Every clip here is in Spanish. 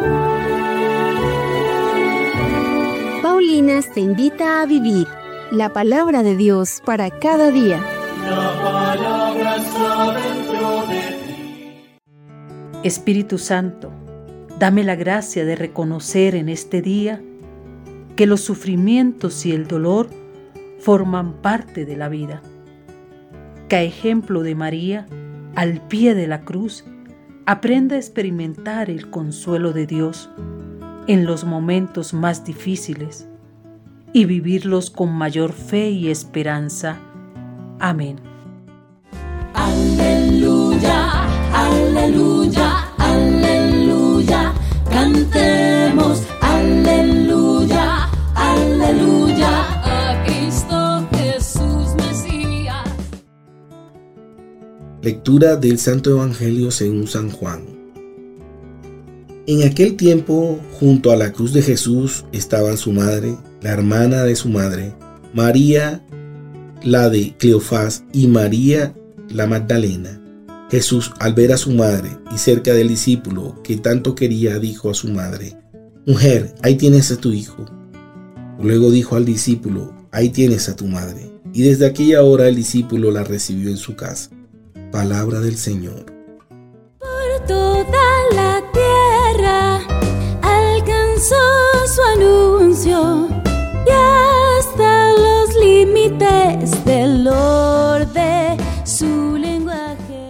Paulinas te invita a vivir la palabra de Dios para cada día. La palabra está dentro de ti. Espíritu Santo, dame la gracia de reconocer en este día que los sufrimientos y el dolor forman parte de la vida. Que a ejemplo de María, al pie de la cruz, aprenda a experimentar el consuelo de Dios en los momentos más difíciles y vivirlos con mayor fe y esperanza. Amén. Aleluya, aleluya, aleluya, cantemos, aleluya, aleluya, a Cristo Jesús Mesías. Lectura del Santo Evangelio según San Juan. En aquel tiempo, junto a la cruz de Jesús estaban su madre, la hermana de su madre, María, la de Cleofás, y María, la Magdalena. Jesús, al ver a su madre y cerca del discípulo que tanto quería, dijo a su madre: Mujer, ahí tienes a tu hijo. Luego dijo al discípulo: Ahí tienes a tu madre. Y desde aquella hora el discípulo la recibió en su casa. Palabra del Señor. Por toda la tierra alcanzó su anuncio y hasta los límites del orbe su lenguaje.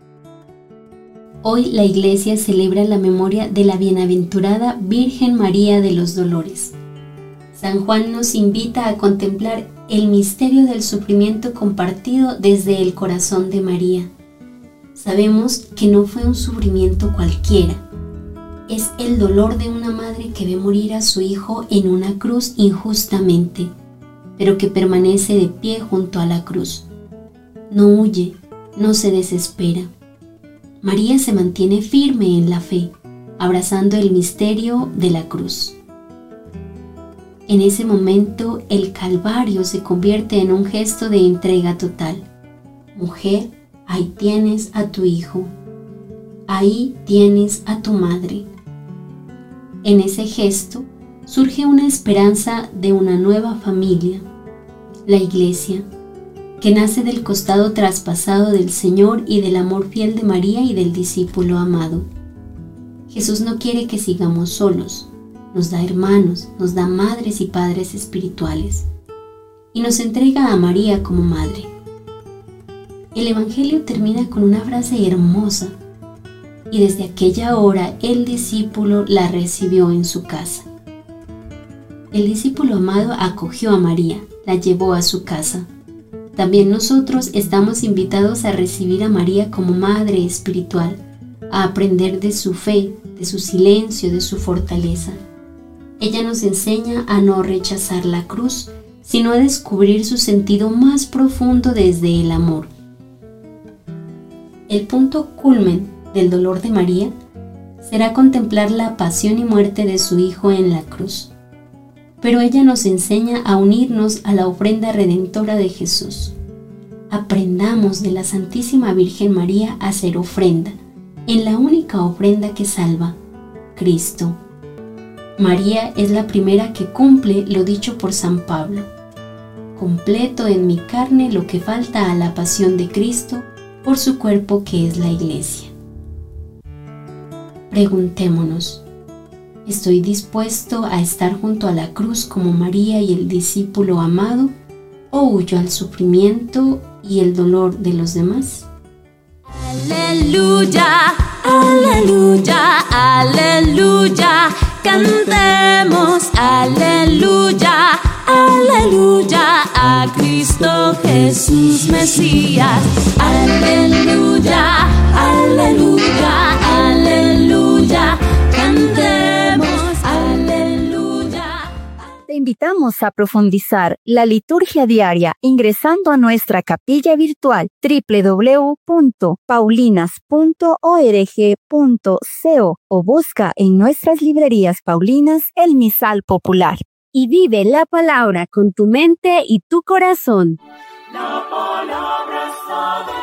Hoy la Iglesia celebra la memoria de la bienaventurada Virgen María de los Dolores. San Juan nos invita a contemplar el misterio del sufrimiento compartido desde el corazón de María. Sabemos que no fue un sufrimiento cualquiera. Es el dolor de una madre que ve morir a su hijo en una cruz injustamente, pero que permanece de pie junto a la cruz. No huye, no se desespera. María se mantiene firme en la fe, abrazando el misterio de la cruz. En ese momento, el Calvario se convierte en un gesto de entrega total. Mujer, ahí tienes a tu hijo. Ahí tienes a tu madre. En ese gesto surge una esperanza de una nueva familia, la Iglesia, que nace del costado traspasado del Señor y del amor fiel de María y del discípulo amado. Jesús no quiere que sigamos solos. Nos da hermanos, nos da madres y padres espirituales, y nos entrega a María como madre. El Evangelio termina con una frase hermosa: y desde aquella hora el discípulo la recibió en su casa. El discípulo amado acogió a María, la llevó a su casa. También nosotros estamos invitados a recibir a María como madre espiritual, a aprender de su fe, de su silencio, de su fortaleza. Ella nos enseña a no rechazar la cruz, sino a descubrir su sentido más profundo desde el amor. El punto culmen del dolor de María será contemplar la pasión y muerte de su Hijo en la cruz. Pero ella nos enseña a unirnos a la ofrenda redentora de Jesús. Aprendamos de la Santísima Virgen María a hacer ofrenda, en la única ofrenda que salva, Cristo. María es la primera que cumple lo dicho por San Pablo: completo en mi carne lo que falta a la pasión de Cristo por su cuerpo que es la Iglesia. Preguntémonos: ¿estoy dispuesto a estar junto a la cruz como María y el discípulo amado, o huyo al sufrimiento y el dolor de los demás? Aleluya, aleluya, aleluya, cantemos, aleluya, aleluya, a Cristo Jesús Mesías. Aleluya, aleluya, aleluya, cantemos, aleluya. Te invitamos a profundizar la liturgia diaria ingresando a nuestra capilla virtual www.paulinas.org.co o busca en nuestras librerías paulinas el misal popular. Y vive la palabra con tu mente y tu corazón. La palabra está